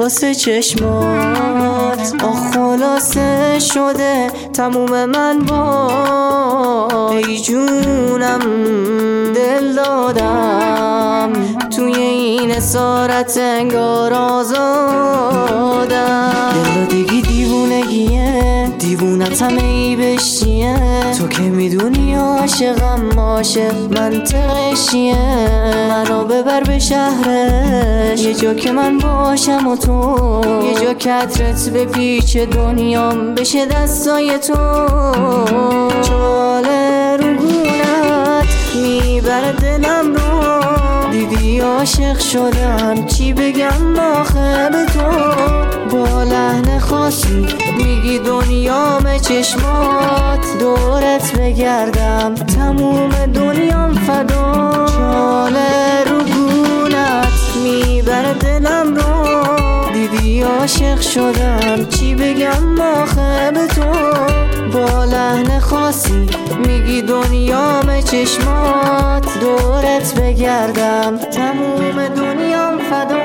واسه چشمات. خلاصه شده تموم من با ای جونم دل دادم، توی این اسارت انگار آزادم. دل دیگه دیوونگیه، دیوونت همه ای بشیه، تو که میدونی عاشقم عاشق منطقش چیه. منو ببر به شهرش، یه جا که من باشم و تو، یه جا که عطرت به پیچ دنیام بشه دستای تو. چاله رو گونت میبره دلم رو، دیدی عاشق شدم چی بگم آخه به تو. با لحن خاصی میگی دنیام چشمات، دورت بگردم تموم دنیام فدا. چاله رو گونت میبره دلم رو، دیدی عاشق شدم چی بگم آخه به تو. با لحن خاصی میگی دنیام چشمات، دورت بگردم تموم دنیام فدا.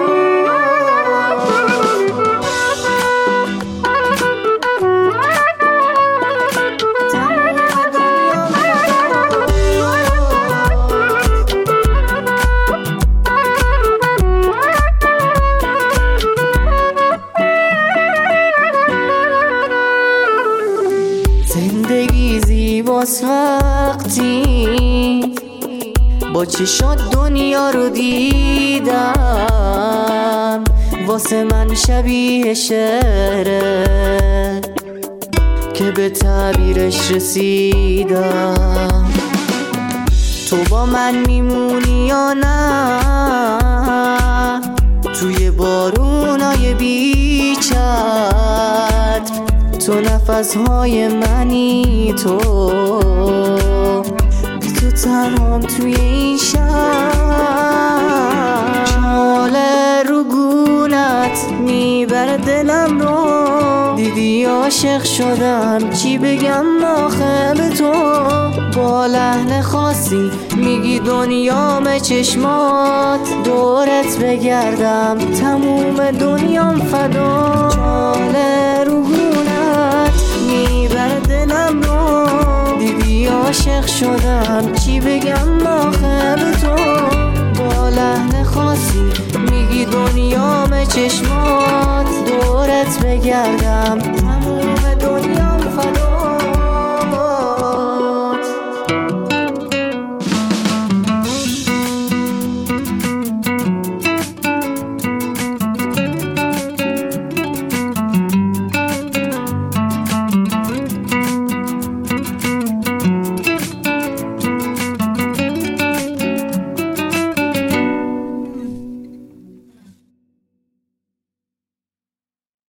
زندگی زیباست وقتی با چشات دنیا رو دیدم، واسه من شبیه شعره که به تعبیرش رسیدم. تو با من میمونی یا نه توی بارونای بیچت، تو نفسهای منی، تو بی تو تنهام توی این شهر. چاله رو گونت میبره دلم رو، دیدی عاشق شدم چی بگم آخه به تو. با لحن خاصی میگی دنیام چشمات، دورت بگردم تموم دنیام فدا. چاله رو گونت میبره دلم رو، دیدی عاشق شدم چی بگم آخه به تو. با لحن خاصی میگی دنیام چشمات، دورت بگردم